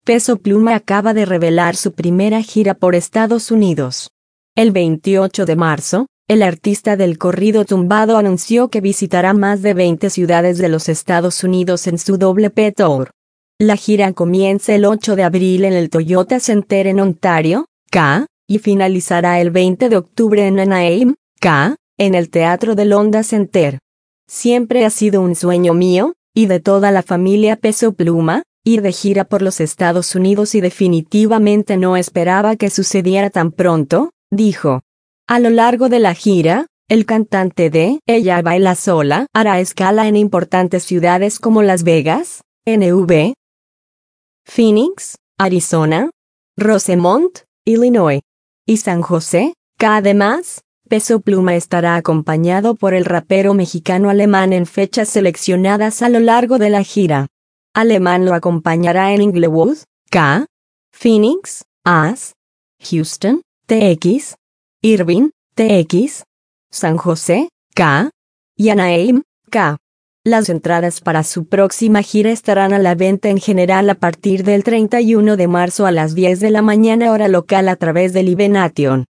Peso Pluma acaba de revelar su primera gira por Estados Unidos. El 28 de marzo, el artista del corrido tumbado anunció que visitará más de 20 ciudades de los Estados Unidos en su WP Tour. La gira comienza el 8 de abril en el Toyota Center en Ontario, K, y finalizará el 20 de octubre en Anaheim, K, en el Teatro del Honda Center. Siempre ha sido un sueño mío, y de toda la familia Peso Pluma, ir de gira por los Estados Unidos y definitivamente no esperaba que sucediera tan pronto, dijo. A lo largo de la gira, el cantante de Ella Baila Sola hará escala en importantes ciudades como Las Vegas, NV, Phoenix, Arizona, Rosemont, Illinois, y San José, K. Además, Peso Pluma estará acompañado por el rapero mexicano Alemán en fechas seleccionadas a lo largo de la gira. Alemán lo acompañará en Inglewood, K, Phoenix, AS, Houston, TX, Irving, TX, San José, K, y Anaheim, K. Las entradas para su próxima gira estarán a la venta en general a partir del 31 de marzo a las 10 de la mañana hora local a través de Live Nation.